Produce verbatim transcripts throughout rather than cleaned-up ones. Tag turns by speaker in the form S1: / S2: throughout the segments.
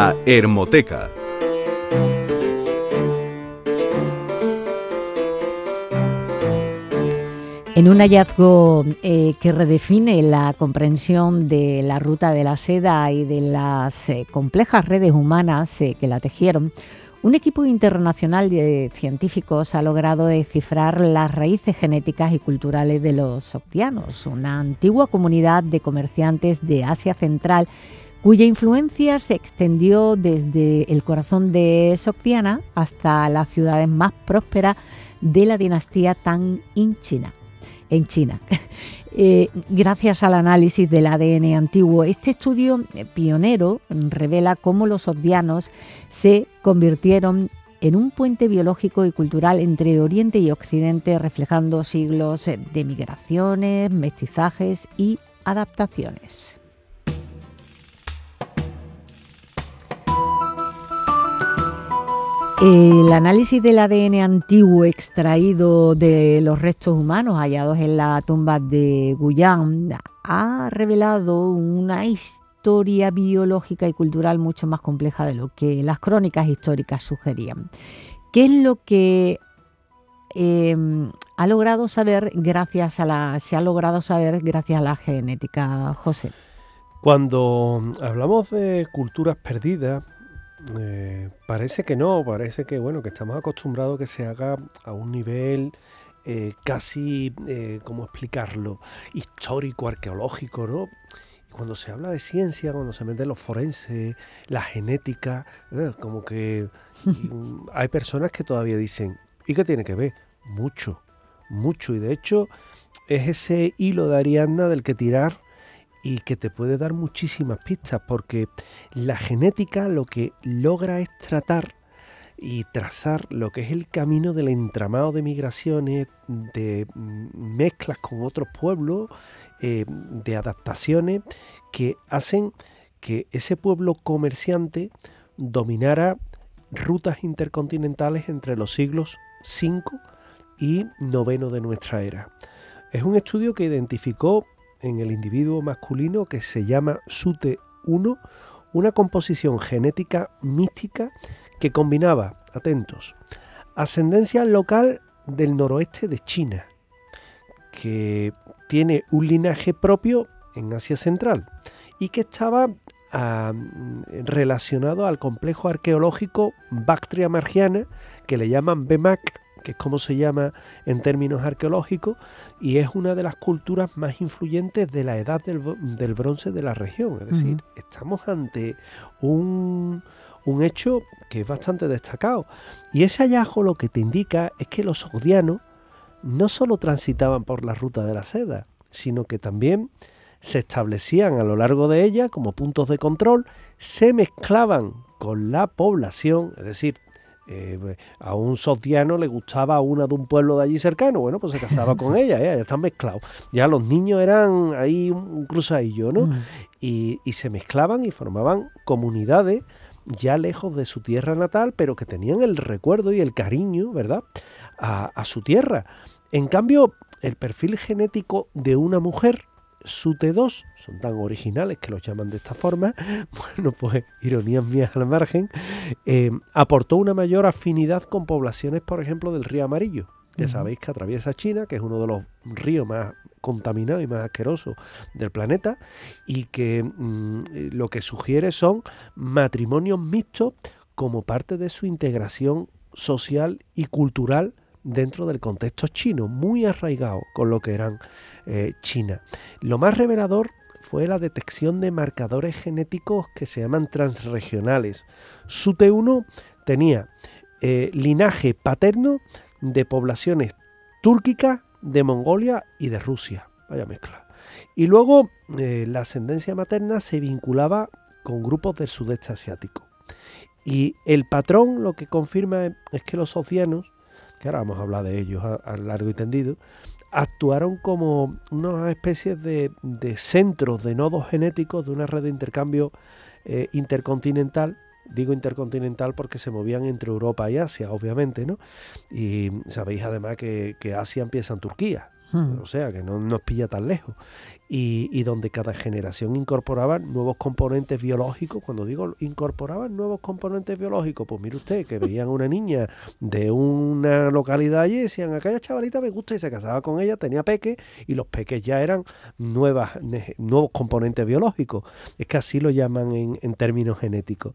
S1: La Hermoteca.
S2: En un hallazgo eh, que redefine la comprensión de la ruta de la seda y de las eh, complejas redes humanas eh, que la tejieron, un equipo internacional de científicos ha logrado descifrar las raíces genéticas y culturales de los sogdianos, una antigua comunidad de comerciantes de Asia Central cuya influencia se extendió desde el corazón de Sogdiana hasta las ciudades más prósperas de la dinastía Tang en China. En China. Eh, gracias al análisis del A D N antiguo, este estudio eh, pionero revela cómo los sogdianos se convirtieron en un puente biológico y cultural entre Oriente y Occidente, reflejando siglos de migraciones, mestizajes y adaptaciones. El análisis del A D N antiguo extraído de los restos humanos hallados en la tumba de Guyán ha revelado una historia biológica y cultural mucho más compleja de lo que las crónicas históricas sugerían. ¿Qué es lo que eh, ha logrado saber gracias a la, se ha logrado saber gracias a la genética, José?
S3: Cuando hablamos de culturas perdidas, Eh, parece que no, parece que bueno que estamos acostumbrados a que se haga a un nivel eh, casi, eh, ¿cómo explicarlo?, histórico, arqueológico, ¿no? Y cuando se habla de ciencia, cuando se meten los forenses, la genética, eh, como que y, um, hay personas que todavía dicen, ¿y qué tiene que ver? Mucho, mucho, y de hecho es ese hilo de Ariadna del que tirar y que te puede dar muchísimas pistas, porque la genética lo que logra es tratar y trazar lo que es el camino del entramado de migraciones, de mezclas con otros pueblos, eh, de adaptaciones que hacen que ese pueblo comerciante dominara rutas intercontinentales entre los siglos cinco y noveno de nuestra era. Es un estudio que identificó en el individuo masculino, que se llama S U T E uno, una composición genética mística que combinaba, atentos, ascendencia local del noroeste de China, que tiene un linaje propio en Asia Central y que estaba ah, relacionado al complejo arqueológico Bactria margiana, que le llaman B M A C, que es como se llama en términos arqueológicos, y es una de las culturas más influyentes de la edad del, del bronce de la región. Es decir, uh-huh. estamos ante un, un hecho que es bastante destacado. Y ese hallazgo lo que te indica es que los sogdianos no solo transitaban por la ruta de la seda, sino que también se establecían a lo largo de ella como puntos de control, se mezclaban con la población, es decir, Eh, a un sogdiano le gustaba una de un pueblo de allí cercano, bueno, pues se casaba con ella, ya, ya están mezclados. Ya los niños eran ahí un cruzadillo, ¿no? Mm. Y, y se mezclaban y formaban comunidades ya lejos de su tierra natal, pero que tenían el recuerdo y el cariño, ¿verdad?, a, a su tierra. En cambio, el perfil genético de una mujer, S U T E dos, son tan originales que los llaman de esta forma, bueno, pues ironías mías al margen, eh, aportó una mayor afinidad con poblaciones, por ejemplo, del río Amarillo, que uh-huh. sabéis que atraviesa China, que es uno de los ríos más contaminados y más asquerosos del planeta, y que mmm, lo que sugiere son matrimonios mixtos como parte de su integración social y cultural dentro del contexto chino, muy arraigado con lo que eran eh, China. Lo más revelador fue la detección de marcadores genéticos que se llaman transregionales. S U T E uno tenía eh, linaje paterno de poblaciones túrquicas, de Mongolia y de Rusia. Vaya mezcla. Y luego eh, la ascendencia materna se vinculaba con grupos del sudeste asiático. Y el patrón lo que confirma es que los sogdianos, que ahora vamos a hablar de ellos a, a largo y tendido, actuaron como unas especies de, de centros, de nodos genéticos de una red de intercambio eh, intercontinental. Digo intercontinental porque se movían entre Europa y Asia, obviamente, ¿no? Y sabéis además que, que Asia empieza en Turquía,
S2: Hmm.
S3: O sea, que no nos pilla tan lejos. Y, y donde cada generación incorporaba nuevos componentes biológicos. Cuando digo incorporaban nuevos componentes biológicos, pues mire usted, que veían una niña de una localidad allí y decían, aquella chavalita me gusta, y se casaba con ella, tenía peques, y los peques ya eran nuevas, ne- nuevos componentes biológicos. Es que así lo llaman en, en términos genéticos.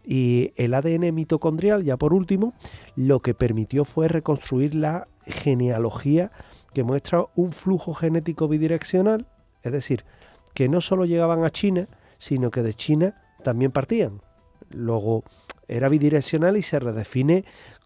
S3: Y el A D N mitocondrial, ya por último, lo que permitió fue reconstruir la genealogía, que muestra un flujo genético bidireccional, es decir, que no solo llegaban a China, sino que de China también partían. Luego era bidireccional y se redefine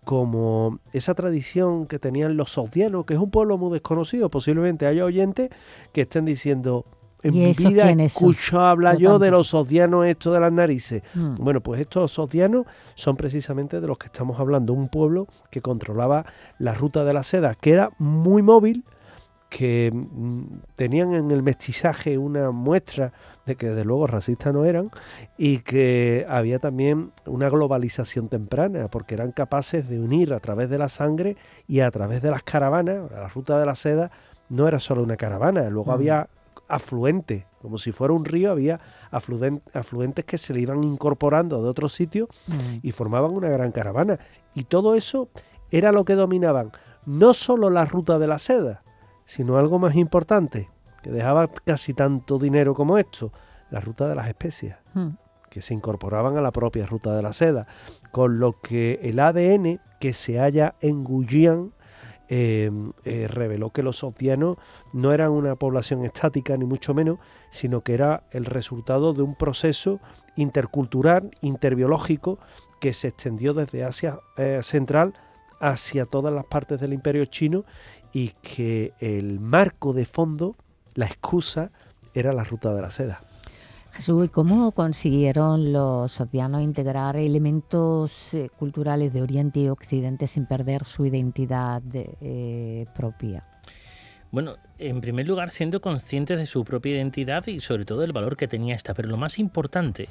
S3: como esa tradición que tenían los sogdianos, que es un pueblo muy desconocido. Posiblemente haya oyentes que estén diciendo, en
S2: ¿Y
S3: mi
S2: esos
S3: vida
S2: quiénes son?
S3: escucho hablar
S2: Yo
S3: yo de
S2: tampoco.
S3: los sogdianos, esto de las narices.
S2: Mm.
S3: Bueno, pues estos sogdianos son precisamente de los que estamos hablando, un pueblo que controlaba la ruta de la seda, que era muy móvil, que mm, tenían en el mestizaje una muestra de que desde luego racistas no eran, y que había también una globalización temprana, porque eran capaces de unir a través de la sangre y a través de las caravanas. La ruta de la seda no era solo una caravana, luego
S2: Mm.
S3: había afluentes, como si fuera un río, había afluen- afluentes que se le iban incorporando de otros sitios
S2: Mm.
S3: y formaban una gran caravana. Y todo eso era lo que dominaban, no solo la ruta de la seda, sino algo más importante, que dejaba casi tanto dinero como esto, la ruta de las especias,
S2: Mm.
S3: que se incorporaban a la propia ruta de la seda, con lo que el A D N que se halla en Guyán eh, eh, reveló que los sogdianos no eran una población estática, ni mucho menos, sino que era el resultado de un proceso intercultural, interbiológico, que se extendió desde Asia eh, Central hacia todas las partes del Imperio Chino, y que el marco de fondo, la excusa, era la ruta de la seda.
S2: Jesús, ¿y cómo consiguieron los sogdianos integrar elementos eh, culturales de Oriente y Occidente sin perder su identidad de- eh, propia?
S1: Bueno, en primer lugar, siendo conscientes de su propia identidad y sobre todo del valor que tenía esta, pero lo más importante,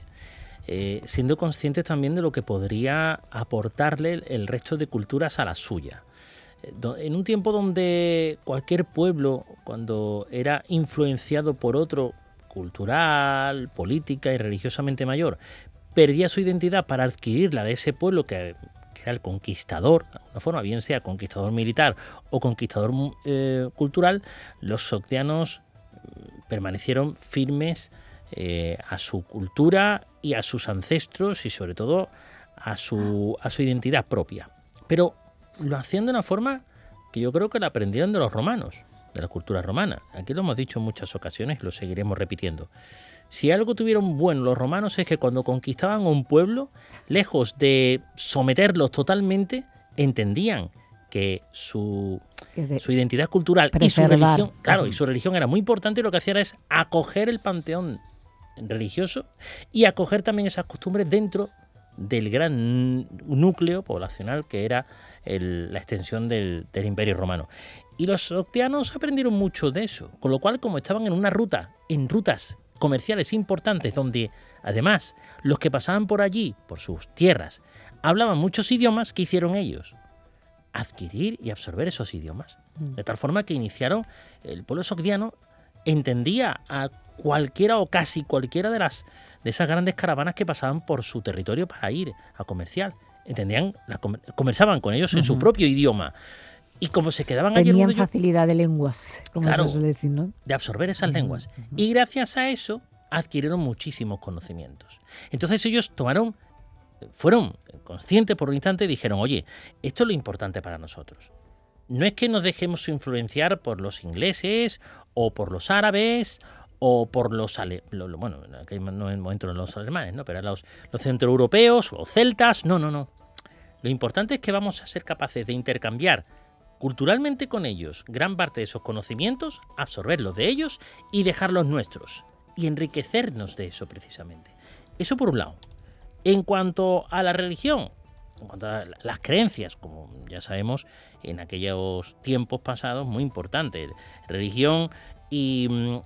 S1: eh, siendo conscientes también de lo que podría aportarle el, el resto de culturas a la suya. Eh, do- En un tiempo donde cualquier pueblo, cuando era influenciado por otro, cultural, política y religiosamente mayor, perdía su identidad para adquirir la de ese pueblo que, que era el conquistador, de alguna forma, bien sea conquistador militar o conquistador eh, cultural, los sogdianos permanecieron firmes eh, a su cultura y a sus ancestros y sobre todo a su, a su identidad propia. Pero lo hacían de una forma que yo creo que la aprendieron de los romanos, de la cultura romana. Aquí lo hemos dicho en muchas ocasiones y lo seguiremos repitiendo. Si algo tuvieron bueno los romanos es que cuando conquistaban un pueblo, lejos de someterlos totalmente, entendían que su,
S2: Que de-
S1: su identidad cultural y su
S2: preservar.
S1: religión, claro, y
S2: Ujú.
S1: su religión era muy importante, y lo que hacían es acoger el panteón religioso y acoger también esas costumbres dentro del gran núcleo poblacional que era el- la extensión del, del Imperio Romano. Y los sogdianos aprendieron mucho de eso, con lo cual, como estaban en una ruta, en rutas comerciales importantes, donde además los que pasaban por allí, por sus tierras, hablaban muchos idiomas, ¿qué hicieron ellos? Adquirir y absorber esos idiomas.
S2: Mm.
S1: De tal forma que iniciaron, el pueblo sogdiano entendía a cualquiera o casi cualquiera de las de esas grandes caravanas que pasaban por su territorio para ir a comerciar. Entendían, las comer- conversaban con ellos en su
S2: Ujú.
S1: propio idioma. Y como se quedaban allí
S2: Tenían
S1: algunos de ellos,
S2: facilidad de lenguas, como
S1: Claro.
S2: se suele decir, ¿no?
S1: de absorber esas
S2: Ujú,
S1: lenguas.
S2: ujú.
S1: Y gracias a eso adquirieron muchísimos conocimientos. Entonces ellos tomaron, fueron conscientes por un instante y dijeron, oye, esto es lo importante para nosotros. No es que nos dejemos influenciar por los ingleses o por los árabes o por los ale- lo- lo- bueno, en aquel momento no los alemanes, ¿no? Pero eran los, los centroeuropeos o celtas. No, no, no. Lo importante es que vamos a ser capaces de intercambiar culturalmente con ellos gran parte de esos conocimientos, absorberlos de ellos y dejarlos nuestros. Y enriquecernos de eso precisamente. Eso por un lado. En cuanto a la religión, en cuanto a las creencias, como ya sabemos, en aquellos tiempos pasados, muy importante. Religión y,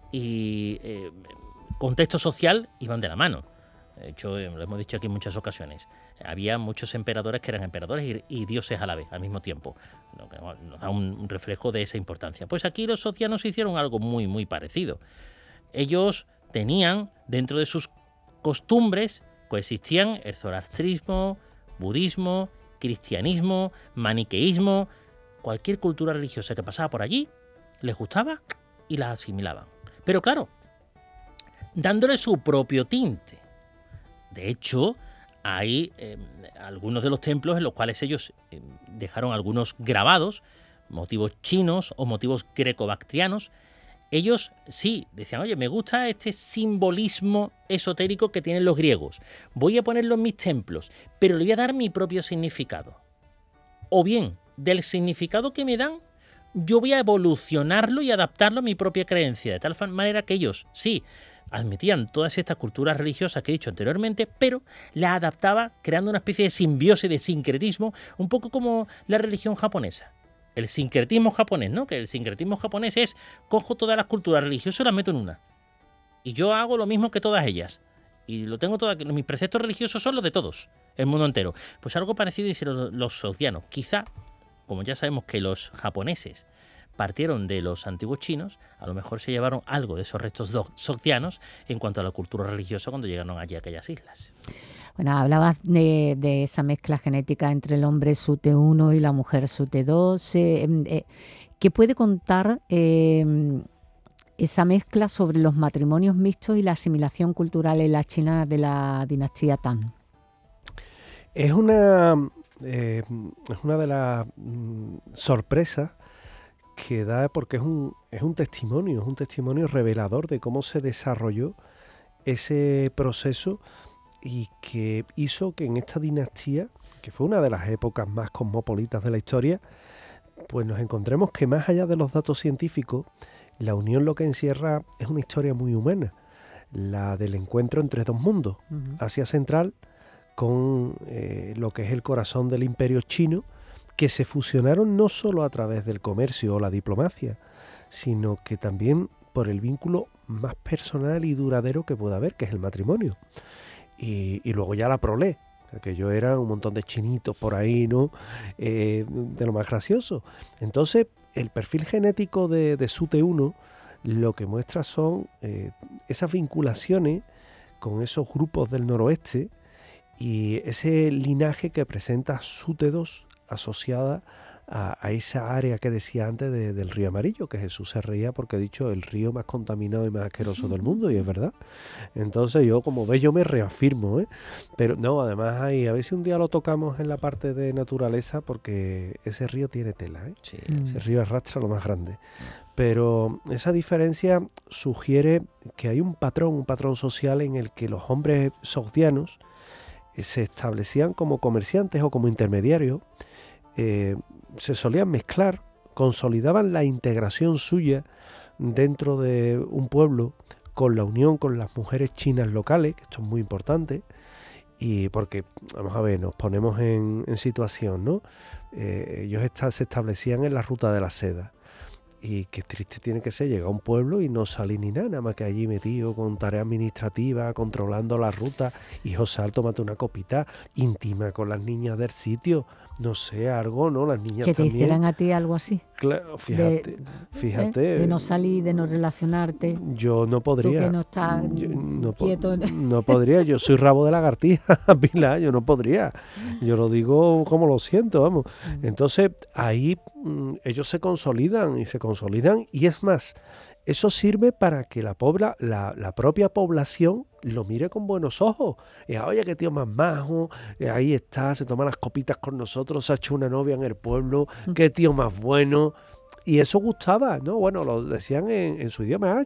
S1: y eh, contexto social iban de la mano. De hecho, lo hemos dicho aquí en muchas ocasiones. había muchos emperadores que eran emperadores y, y dioses a la vez, al mismo tiempo. Lo que nos da un, un reflejo de esa importancia. Pues aquí los socianos hicieron algo muy, muy parecido. Ellos tenían, dentro de sus costumbres, coexistían el zoroastrismo, budismo, cristianismo, maniqueísmo. Cualquier cultura religiosa que pasaba por allí les gustaba y las asimilaban. Pero claro, dándole su propio tinte. De hecho, hay eh, algunos de los templos en los cuales ellos eh, dejaron algunos grabados, motivos chinos o motivos greco-bactrianos. Ellos sí decían, oye, me gusta este simbolismo esotérico que tienen los griegos. Voy a ponerlo en mis templos, pero le voy a dar mi propio significado. O bien, del significado que me dan, yo voy a evolucionarlo y adaptarlo a mi propia creencia, de tal manera que ellos, sí, admitían todas estas culturas religiosas que he dicho anteriormente, pero las adaptaba creando una especie de simbiosis, de sincretismo, un poco como la religión japonesa. El sincretismo japonés, ¿no? Que el sincretismo japonés es, cojo todas las culturas religiosas y las meto en una. Y yo hago lo mismo que todas ellas. Y lo tengo todo, mis preceptos religiosos son los de todos, el mundo entero. Pues algo parecido hicieron los socianos. Quizá, como ya sabemos que los japoneses partieron de los antiguos chinos, a lo mejor se llevaron algo de esos restos socianos en cuanto a la cultura religiosa cuando llegaron allí a aquellas islas.
S2: Bueno, hablabas de, de esa mezcla genética entre el hombre Sute uno y la mujer Sute dos. Eh, eh, ¿Qué puede contar eh, esa mezcla sobre los matrimonios mixtos y la asimilación cultural en la China de la dinastía Tang?
S3: Es una, eh, es una de las mm, sorpresas que da, porque es un, es un testimonio, es un testimonio revelador de cómo se desarrolló ese proceso y que hizo que en esta dinastía, que fue una de las épocas más cosmopolitas de la historia, pues nos encontremos que más allá de los datos científicos, la unión lo que encierra es una historia muy humana, la del encuentro entre dos mundos, uh-huh. Asia Central con eh, lo que es el corazón del imperio chino, que se fusionaron no solo a través del comercio o la diplomacia, sino que también por el vínculo más personal y duradero que pueda haber, que es el matrimonio. Y, y luego ya la prole, aquello era un montón de chinitos por ahí, ¿no? Eh, de lo más gracioso. Entonces, el perfil genético de, de Sute uno lo que muestra son eh, esas vinculaciones con esos grupos del noroeste y ese linaje que presenta Sute dos asociada a, a esa área que decía antes de, del río Amarillo, que Jesús se reía porque ha dicho el río más contaminado y más asqueroso del mundo, y es verdad. Entonces yo, como ves, yo me reafirmo, ¿eh? Pero no, además hay, a ver si un día lo tocamos en la parte de naturaleza, porque ese río tiene tela, ¿eh?
S1: Sí.
S3: Ese río arrastra lo más grande. Pero esa diferencia sugiere que hay un patrón, un patrón social en el que los hombres sogdianos eh, se establecían como comerciantes o como intermediarios. Eh, se solían mezclar, consolidaban la integración suya dentro de un pueblo con la unión con las mujeres chinas locales, que esto es muy importante, y porque, vamos a ver, nos ponemos en, en situación, ¿no? Eh, ellos está, se establecían en la ruta de la seda. Y qué triste tiene que ser llegar a un pueblo y no salir ni nada, nada más que allí metido con tareas administrativas, controlando la ruta. Y José, tómate una copita íntima con las niñas del sitio. No sé, algo, ¿no? Las niñas
S2: que te
S3: también.
S2: hicieran a ti algo así.
S3: Claro, fíjate,
S2: de,
S3: fíjate.
S2: ¿eh? De no salir, de no relacionarte.
S3: Yo no podría.
S2: Tú que no estás
S3: yo no
S2: quieto.
S3: Po no podría, yo soy rabo de lagartija, Pilar, yo no podría. Yo lo digo como lo siento, vamos. Entonces, ahí mmm, ellos se consolidan y se consolidan, y es más, eso sirve para que la, pobla, la, la propia población lo mire con buenos ojos. Y, oye, qué tío más majo, y ahí está, se toma las copitas con nosotros, se ha hecho una novia en el pueblo, qué tío más bueno. Y eso gustaba, ¿no? Bueno, lo decían en, en su idioma,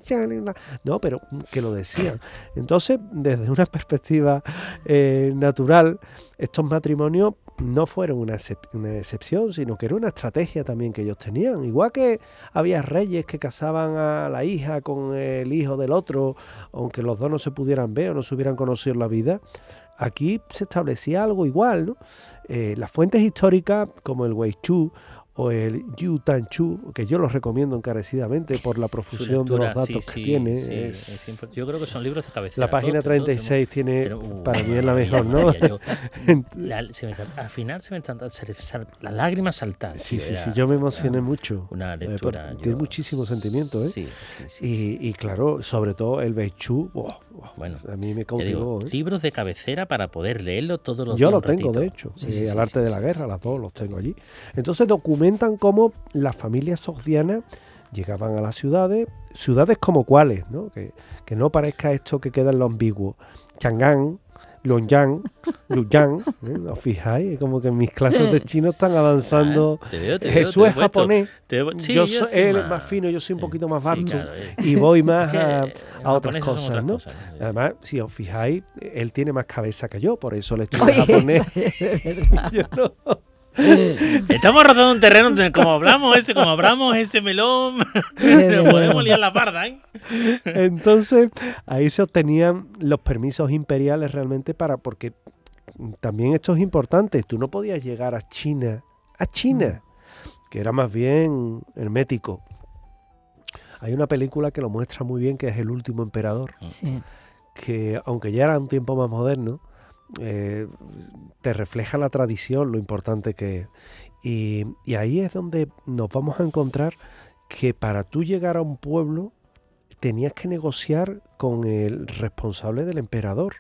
S3: no, pero que lo decían. Entonces, desde una perspectiva eh, natural, estos matrimonios no fueron una, excep una excepción, sino que era una estrategia también que ellos tenían. Igual que había reyes que casaban a la hija con el hijo del otro, aunque los dos no se pudieran ver o no se hubieran conocido en la vida, aquí se establecía algo igual, ¿no? Eh, las fuentes históricas, como el Weichu o el Yu Tan Chu, que yo los recomiendo encarecidamente por la profusión lectura, de los datos sí, que sí, tiene.
S1: Sí,
S3: es,
S1: es yo creo que son libros de cabecera.
S3: La página
S1: todo,
S3: treinta y seis
S1: todo,
S3: tiene,
S1: pero, uh,
S3: para mí es la mejor, ¿no?
S1: Yo, la, se me, al final se me están las lágrimas saltan.
S3: Sí, sí, sí, yo me emocioné
S1: una,
S3: mucho.
S1: Una lectura.
S3: Eh, tiene yo, muchísimo sentimiento, ¿eh?
S1: Sí, sí, sí,
S3: y,
S1: sí.
S3: y claro, sobre todo el Beichu, oh, oh,
S1: bueno,
S3: a mí me cautivó.
S1: Digo,
S3: ¿eh?
S1: Libros de cabecera para poder leerlo todos los
S3: yo
S1: días.
S3: Yo lo tengo,
S1: ratito.
S3: de hecho,
S1: Sí,
S3: eh,
S1: sí,
S3: al
S1: sí,
S3: arte
S1: sí,
S3: de la
S1: sí,
S3: guerra, las dos los tengo allí. Entonces documentan cómo las familias sogdianas llegaban a las ciudades, ciudades como cuáles, ¿no? Que, que no parezca esto que queda en lo ambiguo. Chang'an, Luoyang, Luoyang, ¿eh? ¿Os fijáis? Como que mis clases de chino están avanzando.
S1: Te veo, te
S3: Jesús
S1: veo, te
S3: es japonés,
S1: veo, sí,
S3: yo
S1: yo
S3: soy, él más, es más fino, yo soy un poquito más vasto,
S1: sí, claro, eh.
S3: y voy más
S1: es que
S3: a, a otras cosas,
S1: otras
S3: ¿no?
S1: Cosas, ¿no?
S3: Además, si os fijáis, él tiene más cabeza que yo, por eso le estudio japonés. Yo no.
S1: Estamos rodando un terreno donde como hablamos ese, como hablamos ese melón, nos podemos liar la parda, ¿eh?
S3: Entonces, ahí se obtenían los permisos imperiales realmente para, porque también esto es importante, tú no podías llegar a China, a China, que era más bien hermético. Hay una película que lo muestra muy bien, que es El último emperador,
S2: sí.
S3: que aunque ya era un tiempo más moderno, Eh, te refleja la tradición, lo importante que es. Y, y ahí es donde nos vamos a encontrar que para tú llegar a un pueblo tenías que negociar con el responsable del emperador.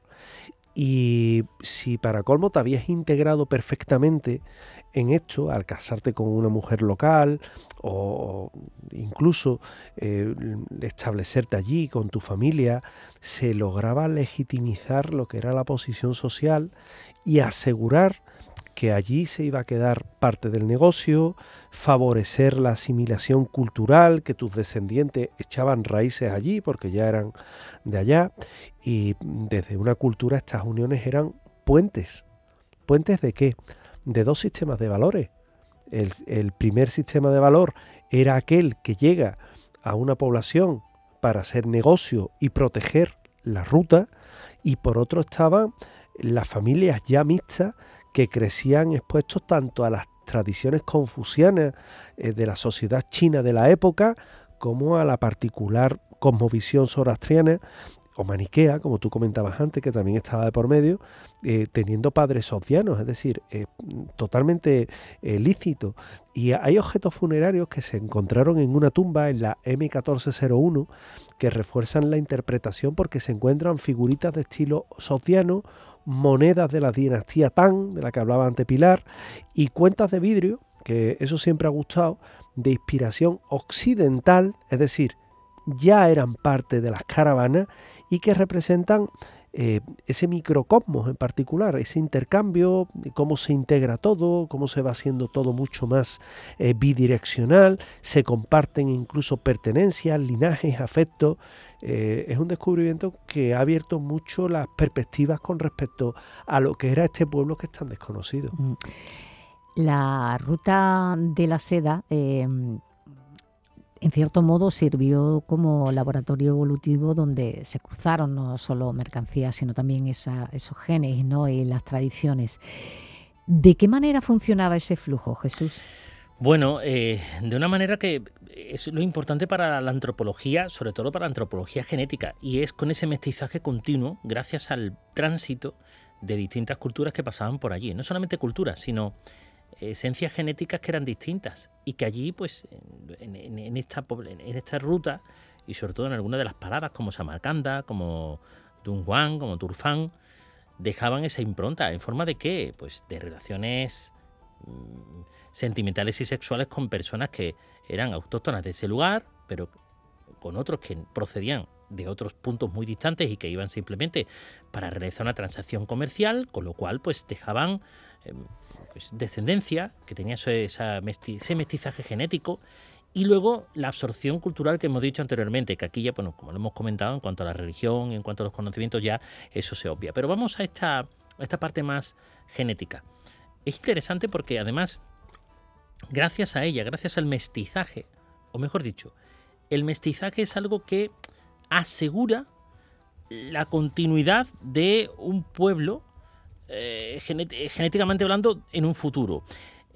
S3: Y si para colmo te habías integrado perfectamente en esto, al casarte con una mujer local o incluso eh, establecerte allí con tu familia, se lograba legitimizar lo que era la posición social y asegurar que allí se iba a quedar parte del negocio, favorecer la asimilación cultural, que tus descendientes echaban raíces allí porque ya eran de allá, y desde una cultura estas uniones eran puentes. ¿Puentes de qué? De dos sistemas de valores. El, el primer sistema de valor era aquel que llega a una población para hacer negocio y proteger la ruta, y por otro estaban las familias ya mixtas que crecían expuestos tanto a las tradiciones confucianas eh, de la sociedad china de la época como a la particular cosmovisión zoroastriana o maniquea, como tú comentabas antes, que también estaba de por medio, eh, teniendo padres socianos, es decir, eh, totalmente eh, lícito. Y hay objetos funerarios que se encontraron en una tumba en la eme catorce cero uno que refuerzan la interpretación porque se encuentran figuritas de estilo sociano, monedas de la dinastía Tang, de la que hablaba antes Pilar, y cuentas de vidrio, que eso siempre ha gustado, de inspiración occidental, es decir, ya eran parte de las caravanas y que representan eh, ese microcosmos en particular, ese intercambio, cómo se integra todo, cómo se va haciendo todo mucho más eh, bidireccional, se comparten incluso pertenencias, linajes, afectos. Eh, es un descubrimiento que ha abierto mucho las perspectivas con respecto a lo que era este pueblo que es tan desconocido.
S2: La ruta de la seda eh, en cierto modo sirvió como laboratorio evolutivo donde se cruzaron no solo mercancías, sino también esa, esos genes, ¿no? Y las tradiciones. ¿De qué manera funcionaba ese flujo, Jesús?
S1: Bueno, eh, de una manera que es lo importante para la antropología, sobre todo para la antropología genética, y es con ese mestizaje continuo, gracias al tránsito de distintas culturas que pasaban por allí. No solamente culturas, sino esencias genéticas que eran distintas y que allí, pues, en, en, en, esta, en esta ruta, y sobre todo en algunas de las paradas como Samarcanda, como Dunhuang, como Turfan, dejaban esa impronta. ¿En forma de qué? Pues de relaciones mmm, sentimentales y sexuales con personas que eran autóctonas de ese lugar, pero con otros que procedían de otros puntos muy distantes y que iban simplemente para realizar una transacción comercial, con lo cual pues dejaban eh, pues, descendencia que tenía esa mesti- ese mestizaje genético, y luego la absorción cultural que hemos dicho anteriormente, que aquí ya, bueno, como lo hemos comentado, en cuanto a la religión, en cuanto a los conocimientos, ya eso se obvia. Pero vamos a esta, a esta parte más genética. Es interesante porque además, gracias a ella, gracias al mestizaje, o mejor dicho, el mestizaje es algo que asegura la continuidad de un pueblo eh, genet- genéticamente hablando en un futuro.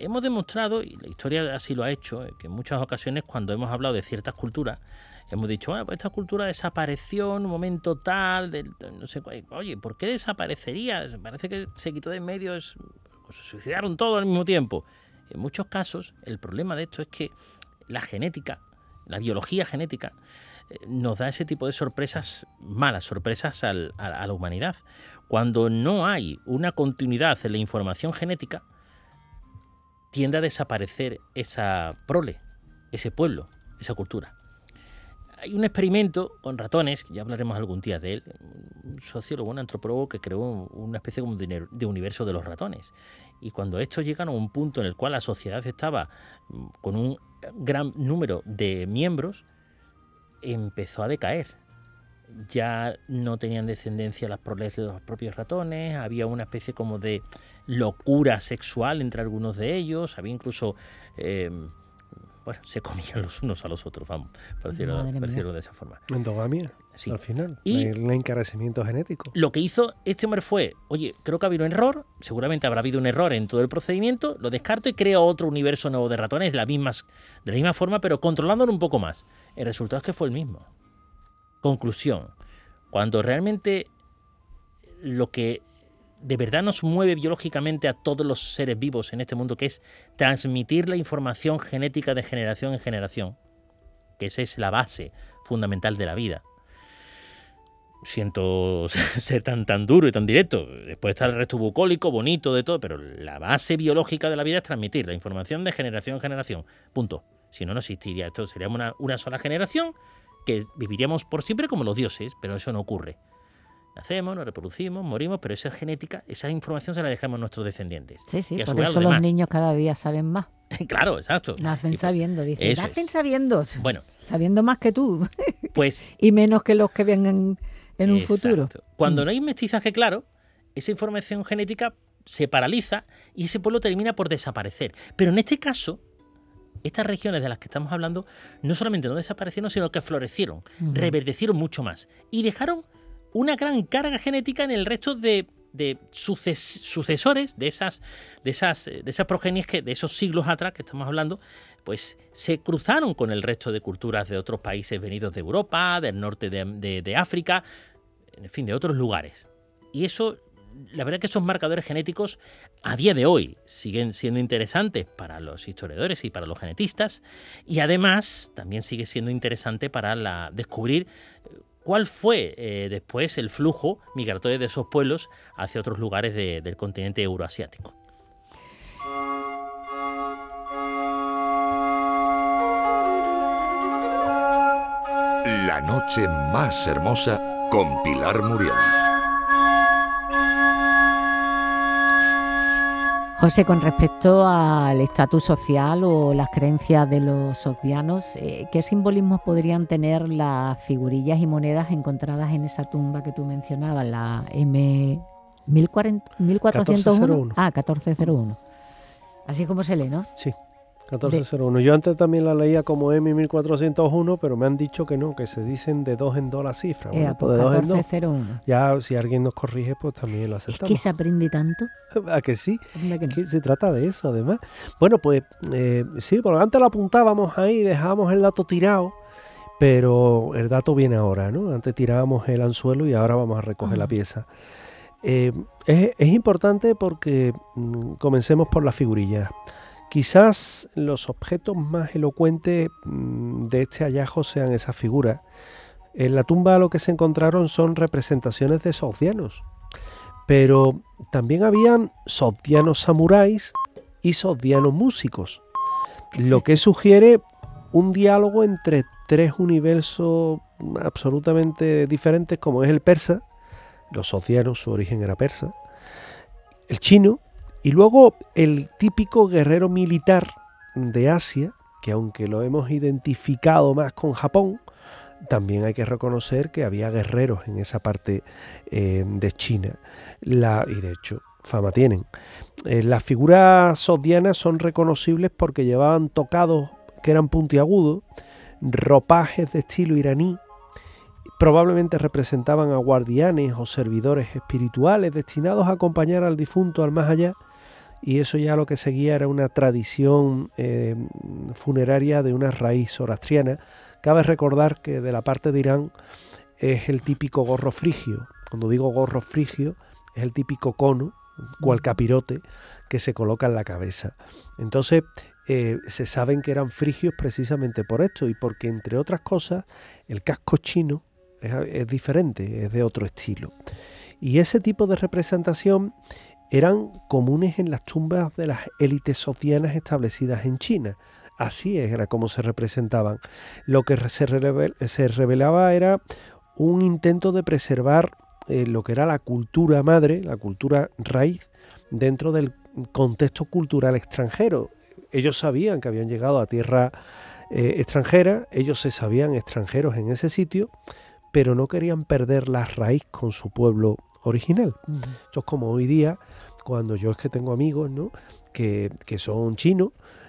S1: hemos demostrado, y la historia así lo ha hecho, que en muchas ocasiones cuando hemos hablado de ciertas culturas, hemos dicho, bueno, pues esta cultura desapareció en un momento tal, de, de, no sé, oye, ¿por qué desaparecería? Parece que se quitó de en medio, es, pues se suicidaron todos al mismo tiempo. En muchos casos, el problema de esto es que la genética, la biología genética, eh, nos da ese tipo de sorpresas, malas sorpresas al, a, a la humanidad. Cuando no hay una continuidad en la información genética, tiende a desaparecer esa prole, ese pueblo, esa cultura. Hay un experimento con ratones, ya hablaremos algún día de él, un sociólogo, un antropólogo que creó una especie como de, de universo de los ratones. Y cuando estos llegaron a un punto en el cual la sociedad estaba con un gran número de miembros, empezó a decaer. Ya no tenían descendencia las proles de los propios ratones, había una especie como de locura sexual entre algunos de ellos, había incluso... Eh, bueno, se comían los unos a los otros, vamos, por decirlo, por decirlo de esa forma.
S3: Endogamia,
S1: sí.
S3: Al final,
S1: y
S3: el encarecimiento genético.
S1: Lo que hizo este hombre fue, oye, creo que ha habido un error, seguramente habrá habido un error en todo el procedimiento, lo descarto y creo otro universo nuevo de ratones de la misma, de la misma forma, pero controlándolo un poco más. El resultado es que fue el mismo. Conclusión, cuando realmente lo que de verdad nos mueve biológicamente a todos los seres vivos en este mundo, que es transmitir la información genética de generación en generación, que esa es la base fundamental de la vida. Siento ser tan, tan duro y tan directo, después está el resto bucólico, bonito, de todo, pero la base biológica de la vida es transmitir la información de generación en generación, punto. Si no, no existiría, esto sería una, una sola generación que viviríamos por siempre como los dioses, pero eso no ocurre. Nacemos, nos reproducimos, morimos, pero esa genética, esa información se la dejamos a nuestros descendientes.
S2: Sí, sí,
S1: y
S2: por eso los niños cada día saben más.
S1: Claro, exacto.
S2: Nacen
S1: y,
S2: sabiendo, dicen, nacen es. sabiendo.
S1: Bueno.
S2: Sabiendo más que tú.
S1: Pues.
S2: Y menos que los que vengan en un
S1: exacto.
S2: futuro.
S1: Cuando mm. no hay mestizaje claro, esa información genética se paraliza y ese pueblo termina por desaparecer. Pero en este caso, estas regiones de las que estamos hablando no solamente no desaparecieron, sino que florecieron, mm. reverdecieron mucho más y dejaron una gran carga genética en el resto de, de suces, sucesores de esas, de, esas, de esas progenies que de esos siglos atrás que estamos hablando, pues se cruzaron con el resto de culturas de otros países venidos de Europa, del norte de, de, de África, en fin, de otros lugares. Y eso, la verdad que esos marcadores genéticos a día de hoy siguen siendo interesantes para los historiadores y para los genetistas, y además también sigue siendo interesante para la, descubrir ¿cuál fue eh, después el flujo migratorio de esos pueblos hacia otros lugares de, del continente euroasiático?
S4: La noche más hermosa con Pilar Muriel.
S2: José, con respecto al estatus social o las creencias de los sogdianos, eh, ¿qué simbolismos podrían tener las figurillas y monedas encontradas en esa tumba que tú mencionabas, la M mil cuatrocientos uno? Ah, catorce cero uno. Así como se lee, ¿no?
S3: Sí, catorce cero uno. Yo antes también la leía como M mil cuatrocientos uno, pero me han dicho que no, que se dicen de dos en dos las cifras.
S2: Bueno, eh, pues de dos en dos. catorce cero uno.
S3: Ya, si alguien nos corrige, pues también lo aceptamos.
S2: Es que se aprende tanto.
S3: ¿A que sí?
S2: Que no.
S3: Que se trata de eso, además. Bueno, pues eh, sí, porque antes lo apuntábamos ahí, dejábamos el dato tirado, pero el dato viene ahora, ¿no? Antes tirábamos el anzuelo y ahora vamos a recoger uh-huh. la pieza. Eh, es, es importante porque mm, comencemos por las figurillas. Quizás los objetos más elocuentes mm, de este hallazgo sean esas figuras. En la tumba lo que se encontraron son representaciones de sogdianos, pero también habían sogdianos samuráis y sogdianos músicos, lo que sugiere un diálogo entre tres universos absolutamente diferentes, como es el persa, los sogdianos, su origen era persa, el chino, y luego el típico guerrero militar de Asia, que aunque lo hemos identificado más con Japón, también hay que reconocer que había guerreros en esa parte eh, de China, la, y de hecho fama tienen. Eh, las figuras sogdianas son reconocibles porque llevaban tocados que eran puntiagudos, ropajes de estilo iraní, probablemente representaban a guardianes o servidores espirituales destinados a acompañar al difunto al más allá, y eso ya lo que seguía era una tradición eh, funeraria de una raíz zoroastriana. Cabe recordar que de la parte de Irán es el típico gorro frigio. Cuando digo gorro frigio, es el típico cono, cual capirote, que se coloca en la cabeza. Entonces, eh, se saben que eran frigios precisamente por esto, y porque, entre otras cosas, el casco chino es, es diferente, es de otro estilo. Y ese tipo de representación eran comunes en las tumbas de las élites socianas establecidas en China. Así era como se representaban. Lo que se, revel, se revelaba era un intento de preservar eh, lo que era la cultura madre, la cultura raíz, dentro del contexto cultural extranjero. Ellos sabían que habían llegado a tierra eh, extranjera, ellos se sabían extranjeros en ese sitio, pero no querían perder la raíz con su pueblo original. Uh-huh. Esto es como hoy día, cuando yo es que tengo amigos, ¿no?, que, que son chinos,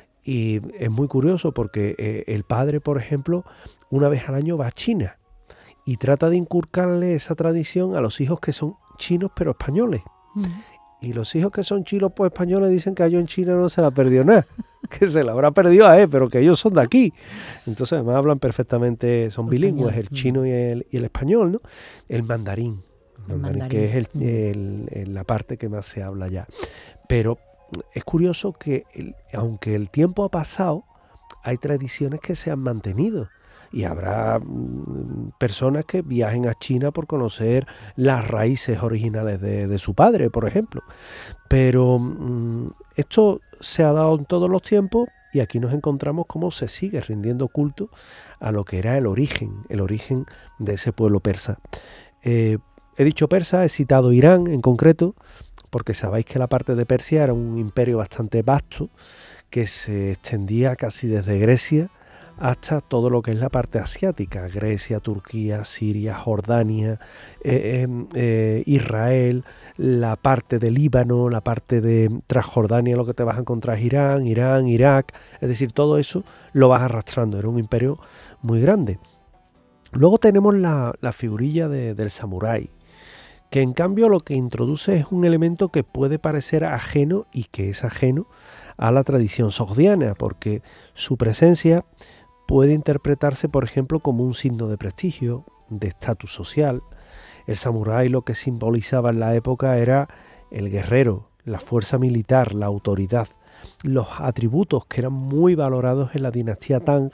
S3: y es muy curioso porque eh, el padre, por ejemplo, una vez al año va a China y trata de inculcarle esa tradición a los hijos que son chinos pero españoles. Uh-huh. Y los hijos que son chinos pues españoles dicen que a ellos en China no se la perdió nada, que se la habrá perdido a él, pero que ellos son de aquí. Entonces además hablan perfectamente, son bilingües, el chino y el, y el español, ¿no? El mandarín, el mandarín, mandarín. que es el, el, el, la parte que más se habla ya. Pero es curioso que el, aunque el tiempo ha pasado, hay tradiciones que se han mantenido. Y habrá mm, personas que viajen a China por conocer las raíces originales de, de su padre, por ejemplo. Pero mm, esto se ha dado en todos los tiempos, y aquí nos encontramos cómo se sigue rindiendo culto a lo que era el origen, el origen de ese pueblo persa. Eh, he dicho persa, he citado Irán en concreto, porque sabéis que la parte de Persia era un imperio bastante vasto, que se extendía casi desde Grecia hasta todo lo que es la parte asiática, Grecia, Turquía, Siria, Jordania, eh, eh, eh, Israel, la parte de Líbano, la parte de Transjordania, lo que te vas a encontrar es Irán, Irán, Irak, es decir, todo eso lo vas arrastrando, era un imperio muy grande. Luego tenemos la, la figurilla de, del samurái, que en cambio lo que introduce es un elemento que puede parecer ajeno y que es ajeno a la tradición sogdiana, porque su presencia puede interpretarse, por ejemplo, como un signo de prestigio, de estatus social. El samurái lo que simbolizaba en la época era el guerrero, la fuerza militar, la autoridad, los atributos que eran muy valorados en la dinastía Tang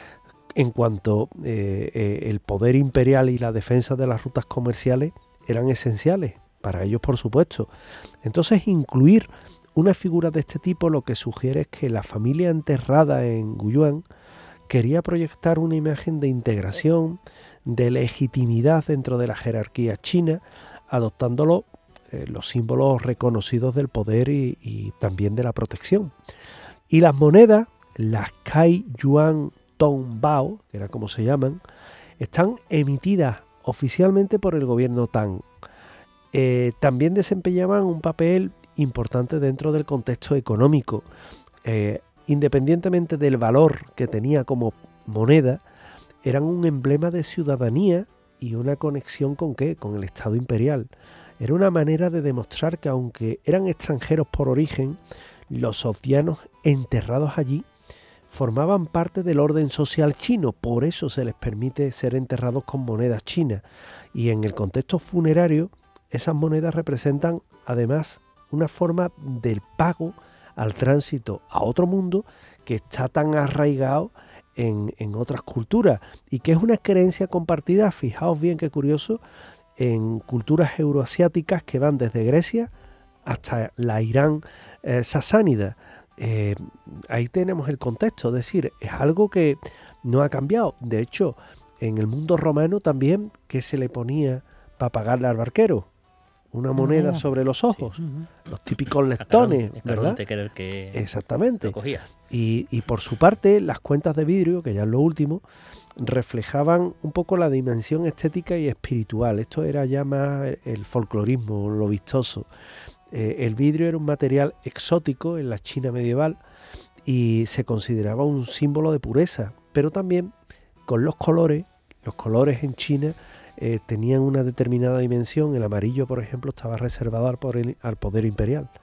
S3: en cuanto eh, eh, el poder imperial y la defensa de las rutas comerciales eran esenciales para ellos, por supuesto. Entonces, incluir una figura de este tipo lo que sugiere es que la familia enterrada en Guyuan quería proyectar una imagen de integración, de legitimidad dentro de la jerarquía china, adoptándolo eh, los símbolos reconocidos del poder y, y también de la protección. Y las monedas, las Cai Yuan Tong Bao, que era como se llaman, están emitidas oficialmente por el gobierno Tang. Eh, también desempeñaban un papel importante dentro del contexto económico. Eh, independientemente del valor que tenía como moneda, eran un emblema de ciudadanía y una conexión con ¿qué? Con el Estado imperial. Era una manera de demostrar que aunque eran extranjeros por origen, los sogdianos enterrados allí formaban parte del orden social chino, por eso se les permite ser enterrados con monedas chinas. Y en el contexto funerario, esas monedas representan además una forma del pago al tránsito a otro mundo que está tan arraigado en, en otras culturas y que es una creencia compartida, fijaos bien qué curioso, en culturas euroasiáticas que van desde Grecia hasta la Irán eh, sasánida. Eh, ahí tenemos el contexto, es decir, es algo que no ha cambiado. De hecho, en el mundo romano también, ¿qué se le ponía para pagarle al barquero? Una moneda sobre los ojos, sí. Los típicos lestones, ¿verdad?
S1: Que era el que
S3: exactamente.
S1: Lo cogía.
S3: Y, y por su parte, las cuentas de vidrio, que ya es lo último, reflejaban un poco la dimensión estética y espiritual. Esto era ya más el folclorismo, lo vistoso. Eh, el vidrio era un material exótico en la China medieval y se consideraba un símbolo de pureza, pero también con los colores, los colores en China Eh, tenían una determinada dimensión. El amarillo, por ejemplo, estaba reservado al poder, al poder imperial.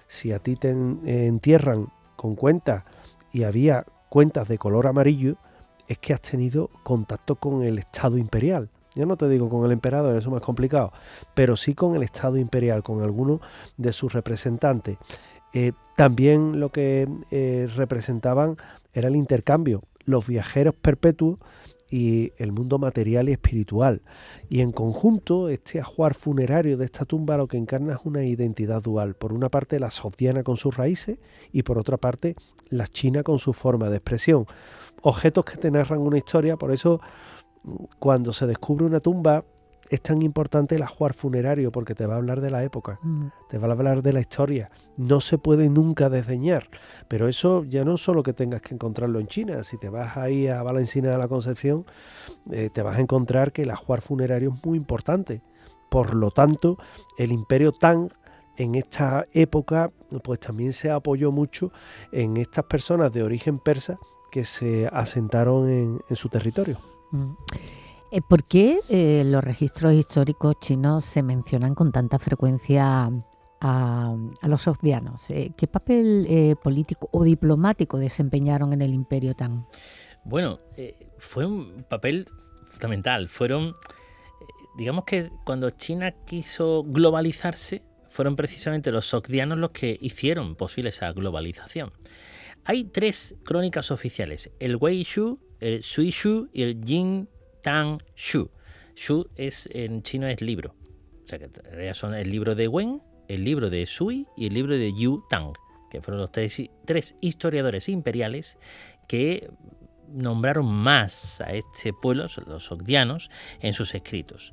S3: Si a ti te entierran con cuentas y había cuentas de color amarillo, es que has tenido contacto con el Estado imperial. Yo no te digo con el emperador, eso es más complicado, pero sí con el Estado imperial, con alguno de sus representantes. Eh, también lo que eh, representaban era el intercambio, los viajeros perpetuos y el mundo material y espiritual. Y en conjunto, este ajuar funerario de esta tumba lo que encarna es una identidad dual. Por una parte, la sogdiana con sus raíces y por otra parte, la china con su forma de expresión. Objetos que te narran una historia, por eso cuando se descubre una tumba es tan importante el ajuar funerario, porque te va a hablar de la época, mm. te va a hablar de la historia. No se puede nunca desdeñar, pero eso ya no solo que tengas que encontrarlo en China. Si te vas ahí a Valencina de la Concepción, eh, te vas a encontrar que el ajuar funerario es muy importante. Por lo tanto, el imperio Tang en esta época pues también se apoyó mucho en estas personas de origen persa que se asentaron en, en su territorio.
S2: Mm. ¿Por qué eh, los registros históricos chinos se mencionan con tanta frecuencia a, a los sogdianos? Eh, ¿Qué papel eh, político o diplomático desempeñaron en el Imperio Tang?
S1: Bueno, eh, fue un papel fundamental. Fueron, eh, digamos que cuando China quiso globalizarse, fueron precisamente los sogdianos los que hicieron posible esa globalización. Hay tres crónicas oficiales: el Wei Shu, el Sui Shu y el Jin Tang Shu. Shu es, en chino es libro. O sea que son el libro de Wen, el libro de Sui y el libro de Yu Tang, que fueron los tres, tres historiadores imperiales que nombraron más a este pueblo, los sogdianos, en sus escritos.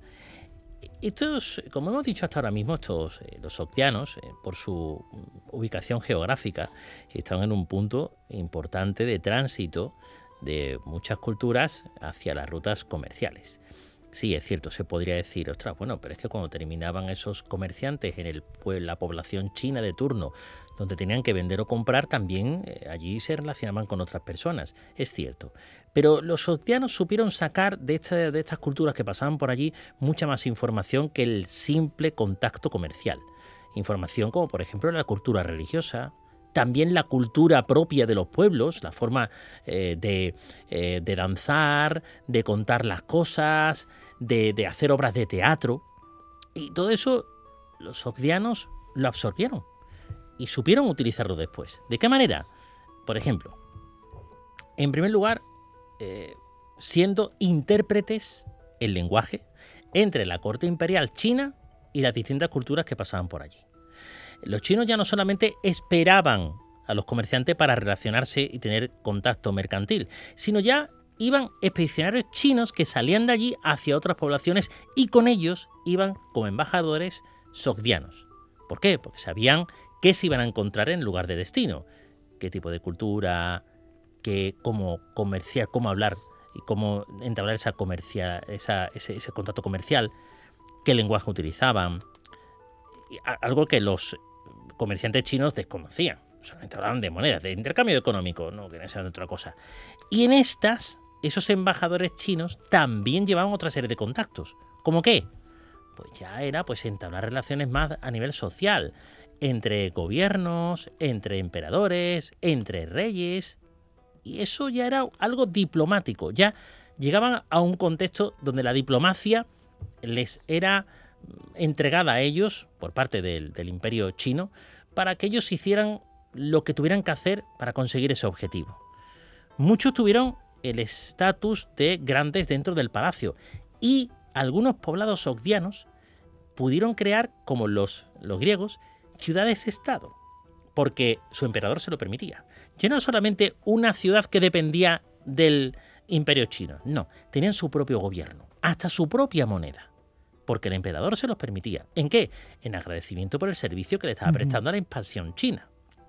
S1: Estos, como hemos dicho hasta ahora mismo, estos, los sogdianos, eh, por su ubicación geográfica, están en un punto importante de tránsito de muchas culturas hacia las rutas comerciales. Sí, es cierto, se podría decir, ostras, bueno, pero es que cuando terminaban esos comerciantes en el, pues, la población china de turno, donde tenían que vender o comprar, también eh, allí se relacionaban con otras personas. Es cierto. Pero los sogdianos supieron sacar de, esta, de estas culturas que pasaban por allí mucha más información que el simple contacto comercial. Información como, por ejemplo, la cultura religiosa, también la cultura propia de los pueblos, la forma eh, de, eh, de danzar, de contar las cosas, de, de hacer obras de teatro. Y todo eso los sogdianos lo absorbieron y supieron utilizarlo después. ¿De qué manera? Por ejemplo, en primer lugar, eh, siendo intérpretes el lenguaje entre la corte imperial china y las distintas culturas que pasaban por allí. Los chinos ya no solamente esperaban a los comerciantes para relacionarse y tener contacto mercantil, sino ya iban expedicionarios chinos que salían de allí hacia otras poblaciones y con ellos iban como embajadores sogdianos. ¿Por qué? Porque sabían qué se iban a encontrar en el lugar de destino, qué tipo de cultura, qué, cómo comerciar, cómo hablar y cómo entablar esa comercial, esa, ese, ese contacto comercial, qué lenguaje utilizaban, algo que los comerciantes chinos desconocían. Solamente hablaban de monedas, de intercambio económico, no querían saber de otra cosa. Y en estas, esos embajadores chinos también llevaban otra serie de contactos. ¿Cómo qué? Pues ya era pues entablar relaciones más a nivel social, entre gobiernos, entre emperadores, entre reyes. Y eso ya era algo diplomático. Ya llegaban a un contexto donde la diplomacia les era entregada a ellos por parte del, del imperio chino para que ellos hicieran lo que tuvieran que hacer para conseguir ese objetivo. Muchos tuvieron el estatus de grandes dentro del palacio y algunos poblados sogdianos pudieron crear, como los, los griegos, ciudades-estado, porque su emperador se lo permitía. Ya no solamente una ciudad que dependía del imperio chino, no, tenían su propio gobierno, hasta su propia moneda, porque el emperador se los permitía. ¿En qué? En agradecimiento por el servicio que le estaba prestando a la expansión china.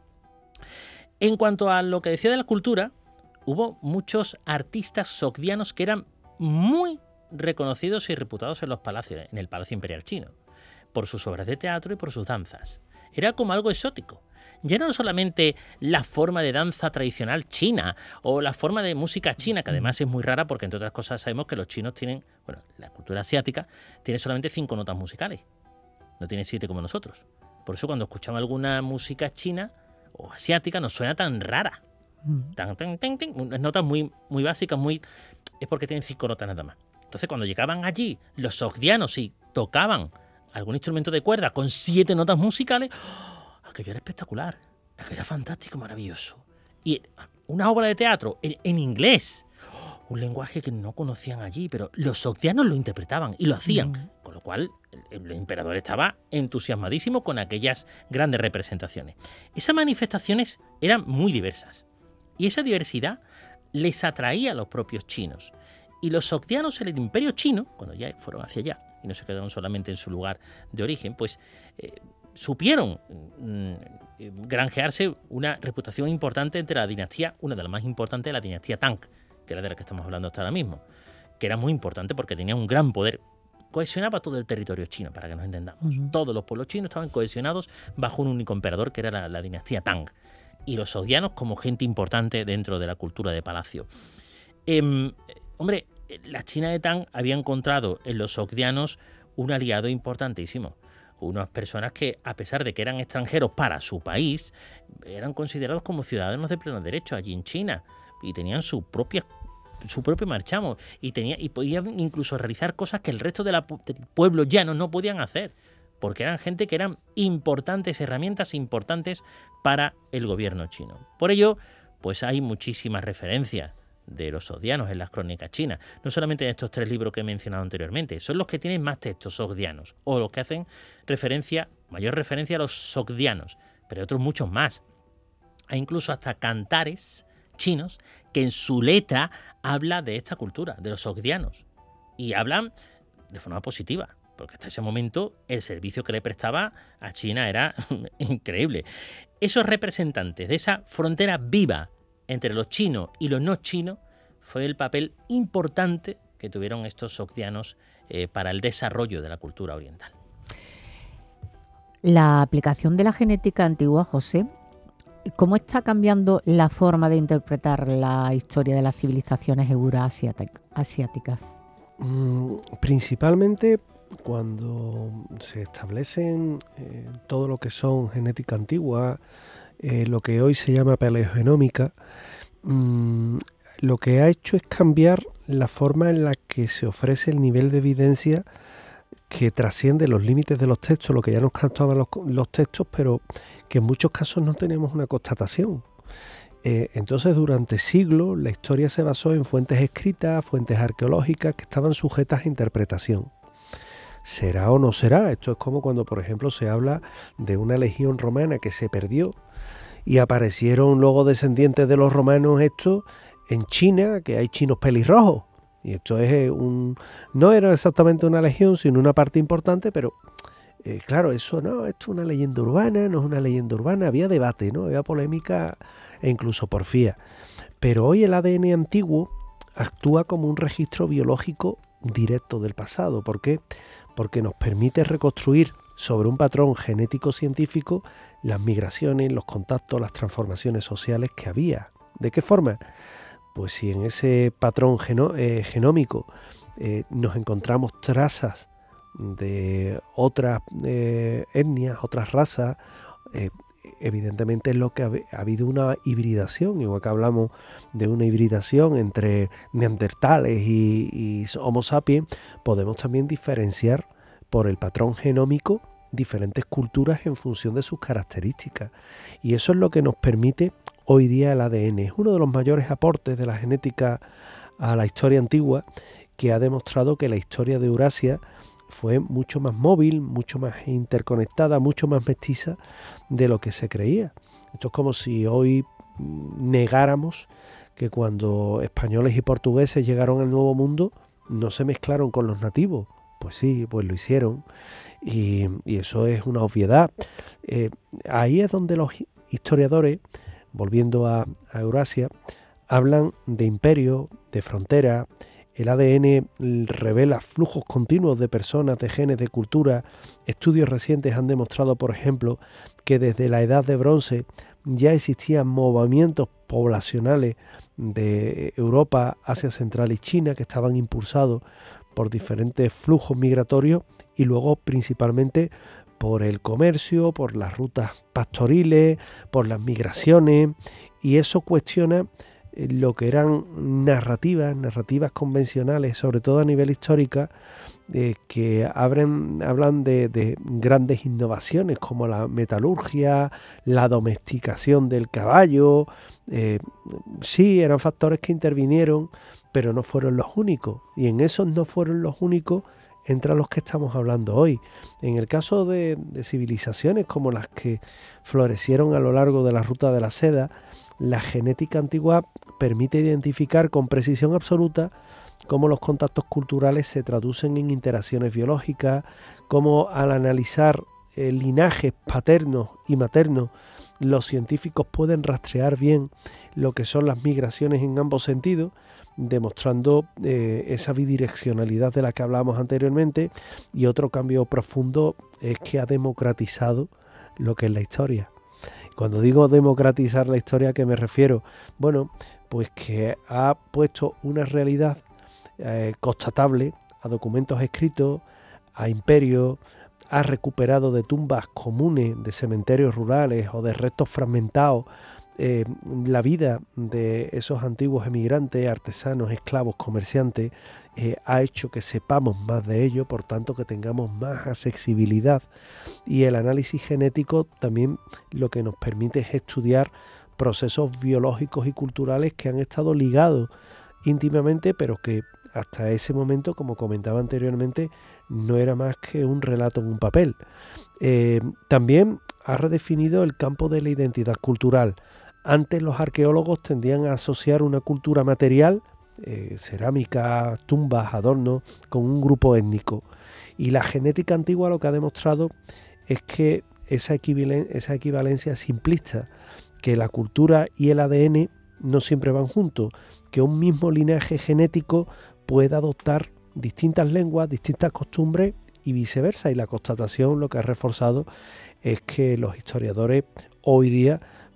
S1: En cuanto a lo que decía de la cultura, hubo muchos artistas sogdianos que eran muy reconocidos y reputados en los palacios, en el Palacio Imperial Chino, por sus obras de teatro y por sus danzas. Era como algo exótico. Ya no solamente la forma de danza tradicional china o la forma de música china, que además es muy rara porque, entre otras cosas, sabemos que los chinos tienen, bueno, la cultura asiática tiene solamente cinco notas musicales, no tiene siete como nosotros. Por eso cuando escuchamos alguna música china o asiática nos suena tan rara. Mm. Tan, tan, tan, tan, unas notas muy, muy básicas, muy es porque tienen cinco notas nada más. Entonces cuando llegaban allí los sogdianos y tocaban algún instrumento de cuerda con siete notas musicales, ¡oh! Aquello era espectacular, aquello era fantástico, maravilloso. Y una obra de teatro en, en inglés, ¡oh! Un lenguaje que no conocían allí, pero los sogdianos lo interpretaban y lo hacían, mm. con lo cual el, el emperador estaba entusiasmadísimo con aquellas grandes representaciones. Esas manifestaciones eran muy diversas y esa diversidad les atraía a los propios chinos. Y los sogdianos en el imperio chino, cuando ya fueron hacia allá y no se quedaron solamente en su lugar de origen, pues eh, supieron mm, granjearse una reputación importante entre la dinastía, una de las más importantes, la dinastía Tang, que era de la que estamos hablando hasta ahora mismo, que era muy importante porque tenía un gran poder. Cohesionaba todo el territorio chino, para que nos entendamos. Uh-huh. Todos los pueblos chinos estaban cohesionados bajo un único emperador, que era la, la dinastía Tang. Y los sogdianos como gente importante dentro de la cultura de palacio. Eh, hombre, la China de Tang había encontrado en los sogdianos un aliado importantísimo. Unas personas que, a pesar de que eran extranjeros para su país, eran considerados como ciudadanos de pleno derecho allí en China y tenían su propia su propio marchamo y, tenía, y podían incluso realizar cosas que el resto de la, del pueblo llano no podían hacer, porque eran gente que eran importantes, herramientas importantes para el gobierno chino. Por ello, pues hay muchísimas referencias de los sogdianos en las crónicas chinas, no solamente en estos tres libros que he mencionado anteriormente, son los que tienen más textos sogdianos, o los que hacen referencia, mayor referencia a los sogdianos, pero hay otros muchos más. Hay incluso hasta cantares chinos que en su letra habla de esta cultura, de los sogdianos, y hablan de forma positiva, porque hasta ese momento el servicio que le prestaba a China era increíble. Esos representantes de esa frontera viva entre los chinos y los no chinos fue el papel importante que tuvieron estos sogdianos eh, para el desarrollo de la cultura oriental.
S2: La aplicación de la genética antigua, José, ¿cómo está cambiando la forma de interpretar la historia de las civilizaciones euroasiáticas?
S3: Mm, principalmente cuando se establecen eh, todo lo que son genética antigua, eh, lo que hoy se llama paleogenómica, mmm, lo que ha hecho es cambiar la forma en la que se ofrece el nivel de evidencia que trasciende los límites de los textos, lo que ya nos cantaban los, los textos, pero que en muchos casos no tenemos una constatación. Eh, entonces, durante siglos, la historia se basó en fuentes escritas, fuentes arqueológicas que estaban sujetas a interpretación. ¿Será o no será? Esto es como cuando, por ejemplo, se habla de una legión romana que se perdió y aparecieron luego descendientes de los romanos estos en China, que hay chinos pelirrojos. Y esto es un... no era exactamente una legión, sino una parte importante, pero eh, claro, eso no, esto es una leyenda urbana, no es una leyenda urbana, había debate, ¿no? Había polémica e incluso porfía. Pero hoy el A D N antiguo actúa como un registro biológico directo del pasado. ¿Por qué? Porque nos permite reconstruir sobre un patrón genético-científico las migraciones, los contactos, las transformaciones sociales que había. ¿De qué forma? Pues si en ese patrón geno, eh, genómico eh, nos encontramos trazas de otras eh, etnias, otras razas, eh, evidentemente es lo que ha, ha habido una hibridación, igual que hablamos de una hibridación entre neandertales y, y Homo sapiens, podemos también diferenciar por el patrón genómico diferentes culturas en función de sus características. Y eso es lo que nos permite hoy día el A D N. Es uno de los mayores aportes de la genética a la historia antigua, que ha demostrado que la historia de Eurasia fue mucho más móvil, mucho más interconectada, mucho más mestiza de lo que se creía. Esto es como si hoy negáramos que cuando españoles y portugueses llegaron al Nuevo Mundo no se mezclaron con los nativos. Pues sí, pues lo hicieron y, y eso es una obviedad. Eh, ahí es donde los historiadores, volviendo a, a Eurasia, hablan de imperio, de frontera. El A D N revela flujos continuos de personas, de genes, de cultura. Estudios recientes han demostrado, por ejemplo, que desde la Edad de Bronce ya existían movimientos poblacionales de Europa, Asia Central y China que estaban impulsados por diferentes flujos migratorios y luego principalmente por el comercio, por las rutas pastoriles, por las migraciones, y eso cuestiona lo que eran narrativas, narrativas convencionales, sobre todo a nivel histórico, eh, que abren, hablan de, de grandes innovaciones como la metalurgia, la domesticación del caballo. Eh, sí, eran factores que intervinieron, pero no fueron los únicos, y en esos no fueron los únicos entran los que estamos hablando hoy. En el caso de, de civilizaciones como las que florecieron a lo largo de la ruta de la seda, la genética antigua permite identificar con precisión absoluta cómo los contactos culturales se traducen en interacciones biológicas, cómo al analizar eh, linajes paternos y maternos, los científicos pueden rastrear bien lo que son las migraciones en ambos sentidos, demostrando eh, esa bidireccionalidad de la que hablábamos anteriormente. Y otro cambio profundo es que ha democratizado lo que es la historia. Cuando digo democratizar la historia, ¿a qué me refiero? Bueno, pues que ha puesto una realidad eh, constatable a documentos escritos, a imperios, ha recuperado de tumbas comunes, de cementerios rurales o de restos fragmentados, eh, la vida de esos antiguos emigrantes, artesanos, esclavos, comerciantes. Eh, ha hecho que sepamos más de ello, por tanto que tengamos más accesibilidad, y el análisis genético también lo que nos permite es estudiar procesos biológicos y culturales que han estado ligados íntimamente, pero que hasta ese momento, como comentaba anteriormente, no era más que un relato en un papel. Eh, también ha redefinido el campo de la identidad cultural. Antes los arqueólogos tendían a asociar una cultura material, eh, cerámica, tumbas, adornos, con un grupo étnico. Y la genética antigua lo que ha demostrado es que esa, equivalen- esa equivalencia simplista, que la cultura y el A D N no siempre van juntos, que un mismo linaje genético puede adoptar distintas lenguas, distintas costumbres y viceversa. Y la constatación lo que ha reforzado es que los historiadores hoy día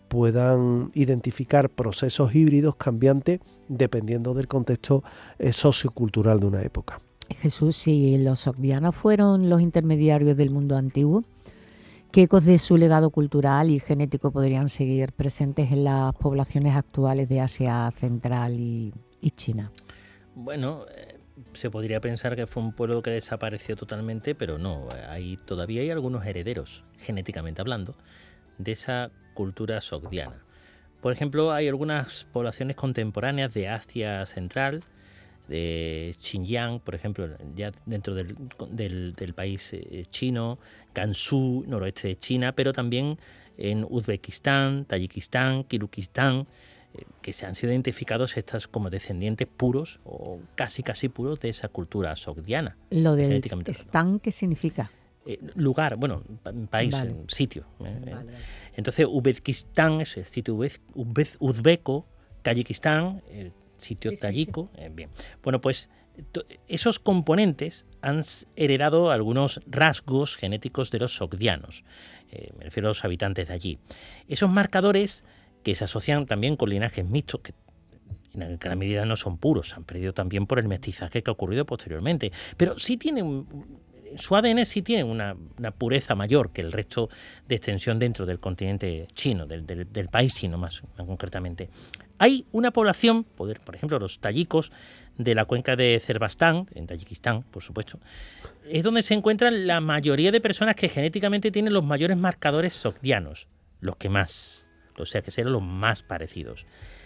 S3: puedan identificar procesos híbridos cambiantes dependiendo del contexto eh, sociocultural de una época.
S2: Jesús, si los sogdianos fueron los intermediarios del mundo antiguo, ¿qué ecos de su legado cultural y genético podrían seguir presentes en las poblaciones actuales de Asia Central y, y China?
S1: Bueno, eh, se podría pensar que fue un pueblo que desapareció totalmente, pero no, hay, todavía hay algunos herederos, genéticamente hablando, de esa cultura sogdiana. Por ejemplo, hay algunas poblaciones contemporáneas de Asia Central, de Xinjiang, por ejemplo, ya dentro del, del, del país eh, chino, Gansu, noroeste de China, pero también en Uzbekistán, Tayikistán, Kirguistán, eh, que se han sido identificados estas como descendientes puros o casi casi puros de esa cultura sogdiana.
S2: Lo del Stán, ¿qué significa?
S1: Eh, lugar, bueno, país, vale. sitio. Eh, vale, vale. Entonces, Uzbekistán es el sitio uzbe, uzbeco, Tayikistán, el sitio sí, tayico. Sí, sí. Eh, bien, bueno, pues esos componentes han heredado algunos rasgos genéticos de los sogdianos. Eh, me refiero a los habitantes de allí. Esos marcadores que se asocian también con linajes mixtos, que en gran medida no son puros, se han perdido también por el mestizaje que ha ocurrido posteriormente, pero sí tienen... Su A D N sí tiene una, una pureza mayor que el resto de extensión dentro del continente chino, del, del, del país chino más, más concretamente. Hay una población, por ejemplo los tayikos de la cuenca de Azerbaiyán, en Tayikistán, por supuesto, es donde se encuentran la mayoría de personas que genéticamente tienen los mayores marcadores sogdianos, los que más, o sea que serán los más parecidos.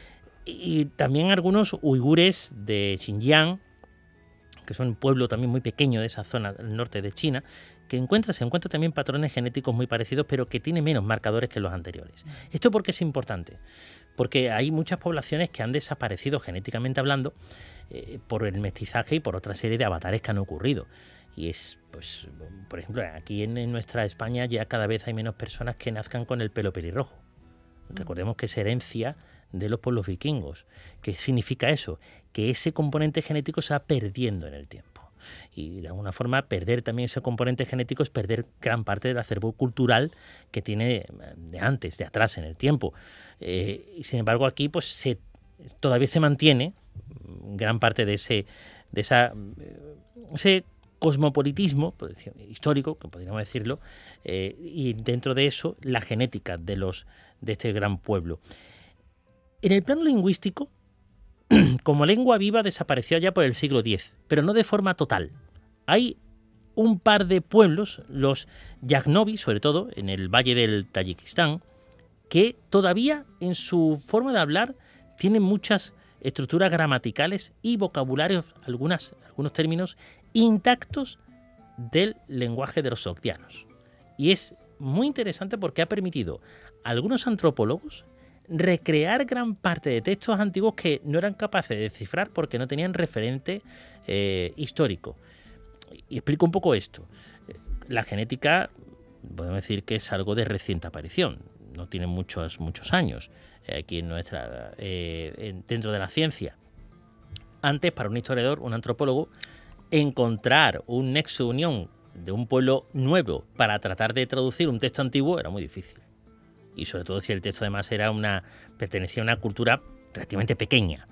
S1: Y también algunos uigures de Xinjiang, que son un pueblo también muy pequeño de esa zona del norte de China, que encuentra, se encuentran también patrones genéticos muy parecidos, pero que tiene menos marcadores que los anteriores. ¿Esto por qué es importante? Porque hay muchas poblaciones que han desaparecido genéticamente hablando eh, por el mestizaje y por otra serie de avatares que han ocurrido. Y es, pues, por ejemplo, aquí en, en nuestra España ya cada vez hay menos personas que nazcan con el pelo pelirrojo. Recordemos que es herencia de los pueblos vikingos. ¿Qué significa eso? Que ese componente genético se va perdiendo en el tiempo. Y de alguna forma perder también ese componente genético es perder gran parte del acervo cultural que tiene de antes, de atrás en el tiempo. Eh, y sin embargo aquí pues se, todavía se mantiene gran parte de ese, de esa, ese cosmopolitismo pues, histórico, que podríamos decirlo, eh, y dentro de eso la genética de, los, de este gran pueblo. En el plano lingüístico, como lengua viva desapareció ya por el siglo diez, pero no de forma total. Hay un par de pueblos, los Yagnovi, sobre todo en el valle del Tayikistán, que todavía en su forma de hablar tienen muchas estructuras gramaticales y vocabularios, algunas, algunos términos intactos del lenguaje de los sogdianos. Y es muy interesante porque ha permitido a algunos antropólogos recrear gran parte de textos antiguos que no eran capaces de descifrar porque no tenían referente eh, histórico. Y explico un poco esto. La genética, podemos decir que es algo de reciente aparición, no tiene muchos, muchos años eh, aquí en nuestra, eh, en, dentro de la ciencia. Antes, para un historiador, un antropólogo, encontrar un nexo de unión de un pueblo nuevo para tratar de traducir un texto antiguo era muy difícil. Y sobre todo si el texto además era una, pertenecía a una cultura relativamente pequeña.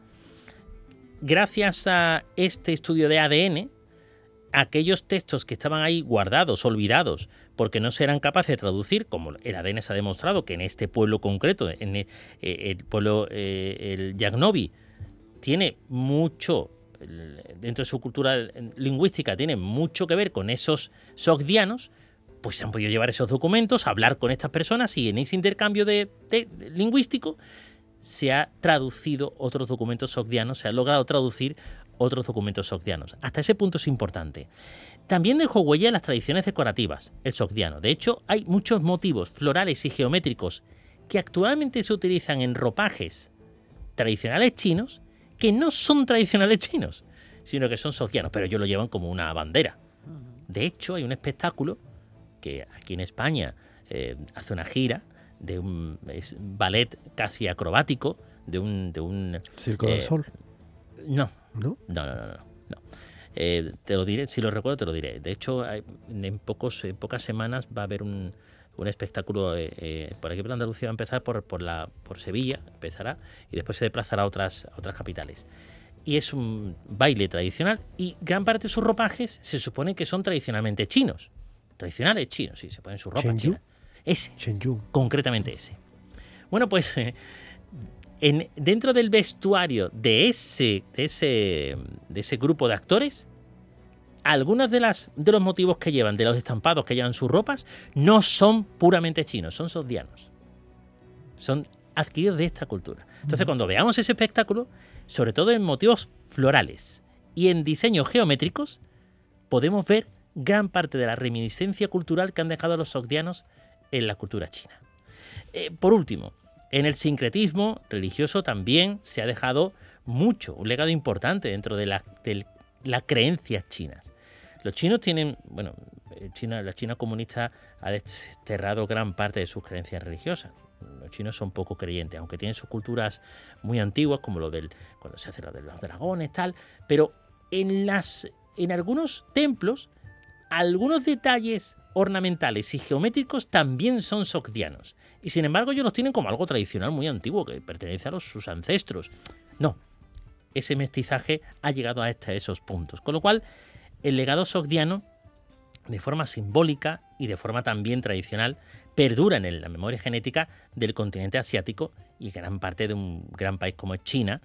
S1: Gracias a este estudio de A D N, aquellos textos que estaban ahí guardados, olvidados, porque no se eran capaces de traducir, como el A D N se ha demostrado que en este pueblo concreto, en el, el pueblo, eh, el Yagnovi, tiene mucho, dentro de su cultura lingüística, tiene mucho que ver con esos sogdianos, pues se han podido llevar esos documentos, hablar con estas personas y en ese intercambio de, de, de lingüístico se ha traducido otros documentos sogdianos, se ha logrado traducir otros documentos sogdianos. Hasta ese punto es importante. También dejó huella en las tradiciones decorativas, el sogdiano. De hecho, hay muchos motivos florales y geométricos que actualmente se utilizan en ropajes tradicionales chinos que no son tradicionales chinos, sino que son sogdianos, pero ellos lo llevan como una bandera. De hecho, hay un espectáculo que aquí en España eh, hace una gira de un es ballet casi acrobático, de un... De un
S3: ¿Circo
S1: eh,
S3: del Sol?
S1: No.
S3: ¿No?
S1: No, no, no, no. no. Eh, te lo diré, si lo recuerdo te lo diré. De hecho, hay, en, pocos, en pocas semanas va a haber un, un espectáculo eh, eh, por aquí por Andalucía, va a empezar por, por, la, por Sevilla, empezará, y después se desplazará a otras, a otras capitales. Y es un baile tradicional y gran parte de sus ropajes se supone que son tradicionalmente chinos. Tradicionales chinos, sí, se ponen su ropa china. Ese,
S3: Shenzhou.
S1: concretamente ese. Bueno, pues eh, en, dentro del vestuario de ese, de ese, de ese grupo de actores, algunos de, las, de los motivos que llevan, de los estampados que llevan sus ropas, no son puramente chinos, son sogdianos. Son adquiridos de esta cultura. Entonces, cuando veamos ese espectáculo, sobre todo en motivos florales y en diseños geométricos, podemos ver gran parte de la reminiscencia cultural que han dejado los sogdianos en la cultura china. Eh, por último, en el sincretismo religioso también se ha dejado mucho, un legado importante dentro de, la, de las creencias chinas. Los chinos tienen, bueno, China, la China comunista ha desterrado gran parte de sus creencias religiosas. Los chinos son poco creyentes, aunque tienen sus culturas muy antiguas, como lo del cuando se hace lo de los dragones, tal, pero en las en algunos templos algunos detalles ornamentales y geométricos también son sogdianos. Y sin embargo ellos los tienen como algo tradicional muy antiguo, que pertenece a los, sus ancestros. No, ese mestizaje ha llegado hasta esos puntos. Con lo cual, el legado sogdiano, de forma simbólica y de forma también tradicional, perdura en la memoria genética del continente asiático y gran parte de un gran país como es China,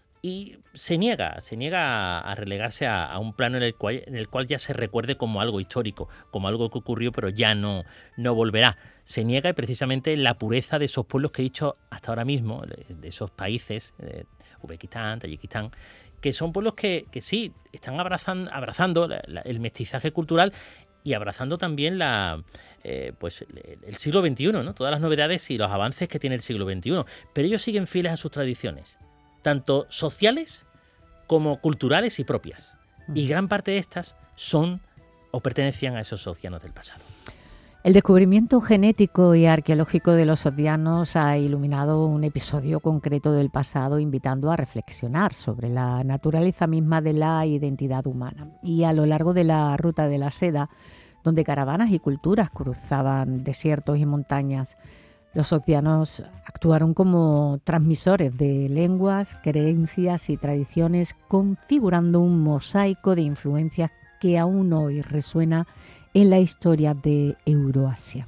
S1: y se niega, se niega a relegarse a, a un plano en el, cual, en el cual ya se recuerde como algo histórico, como algo que ocurrió pero ya no, no volverá. Se niega precisamente la pureza de esos pueblos que he dicho hasta ahora mismo, de esos países, eh, Uzbekistán, Tayikistán, que son pueblos que, que sí, están abrazando, abrazando la, la, el mestizaje cultural y abrazando también la, eh, pues el, el siglo veintiuno, ¿no? Todas las novedades y los avances que tiene el siglo veintiuno, pero ellos siguen fieles a sus tradiciones, tanto sociales como culturales y propias. Y gran parte de estas son o pertenecían a esos sogdianos del pasado.
S2: El descubrimiento genético y arqueológico de los sogdianos ha iluminado un episodio concreto del pasado, invitando a reflexionar sobre la naturaleza misma de la identidad humana. Y a lo largo de la Ruta de la Seda, donde caravanas y culturas cruzaban desiertos y montañas, los sogdianos actuaron como transmisores de lenguas, creencias y tradiciones, configurando un mosaico de influencias que aún hoy resuena en la historia de Euroasia.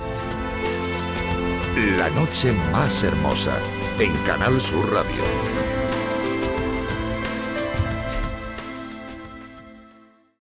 S4: La noche más hermosa en Canal Sur Radio.